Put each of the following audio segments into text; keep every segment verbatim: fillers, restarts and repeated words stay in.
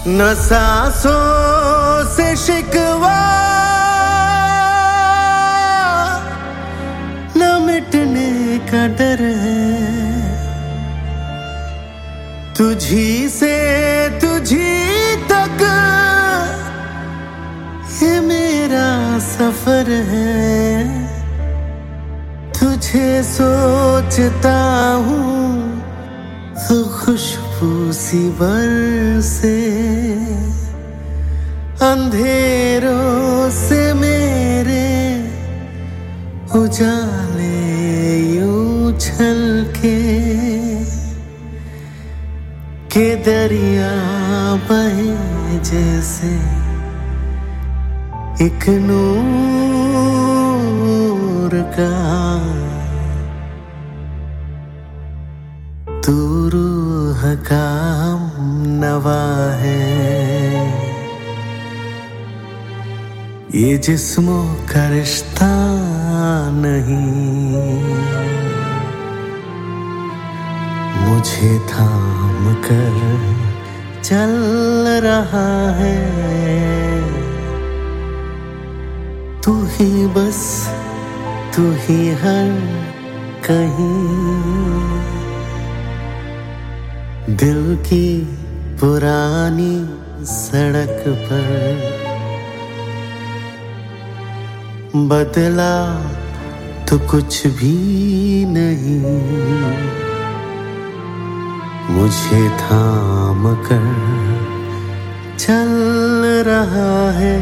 न सांसों से शिकवा, न मिटने का डर है। तुझी से तुझी तक ये मेरा सफर है। तुझे सोचता हूँ तो खुशबू सी बरसे, अंधेरों से मेरे उजाले यूं छलके के दरिया बहे जैसे एक नूर का। तू रूह का हमनवा है, ये जिस्मों का रिश्ता नहीं। मुझे थाम कर चल रहा है तू ही, बस तू ही हर कहीं। दिल की पुरानी सड़क पर बदला तो कुछ भी नहीं। मुझे थाम कर चल रहा है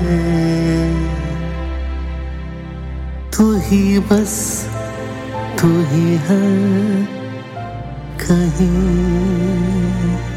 तू ही, बस तू ही हर कहीं।